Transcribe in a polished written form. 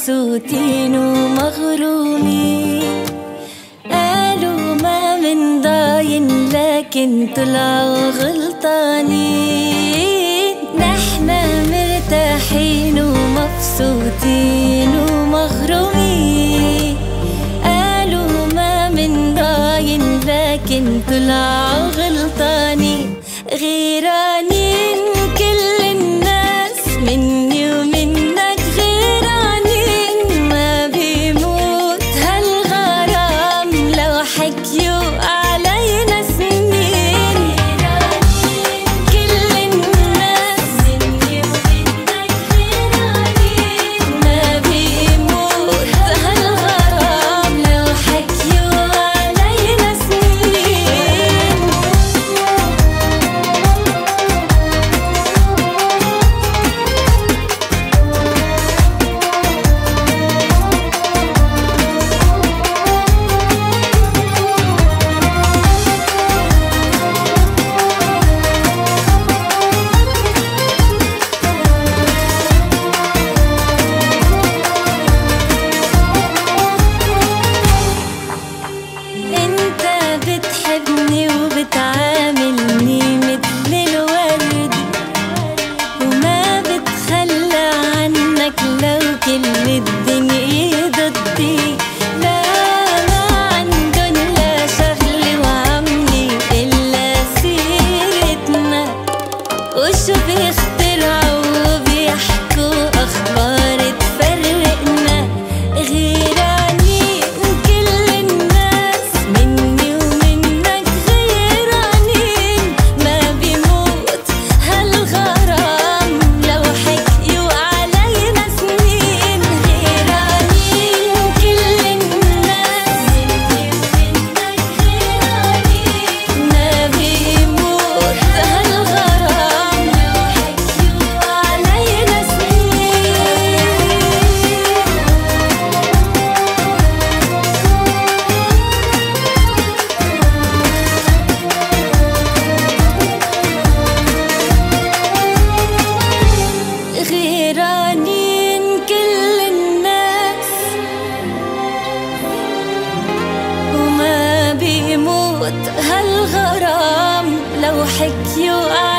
مبسوطين ومغرومين. قالوا ما من ضاين لكن طلعوا غلطانين. نحنا مرتاحين ومبسوطين ومغرومين. قالوا ما من ضاين لكن طلعوا غلطانين. غيرانين كل الناس مني ومنك، غيرانين ما بيموت هالغرام لو حكيوا علينا سنين. غيرانين كل الناس مني ومنك، غيرانين ما بيموت هالغرام لو حكيوا علينا سنين. انت بتحبني وبتعاملني مثل الورد، وما بتخلى عنك لو كل الدنيا ضدي. لا ما عندن لا شغل وعملي إلا سيرتنا، وشو بيخترعوا وبيحكوا أخبار تفرقنا. غيرانين كل الناس مني ومنك، غيرانين ما بيموت هالغرام لو حكيوا علينا سنين. غيرانين كل الناس مني ومنك، غيرانين ما بيموت هالغرام لو حكيوا علينا سنين. غيرانين كل الناس وما بيموت هالغرام لو حكيوا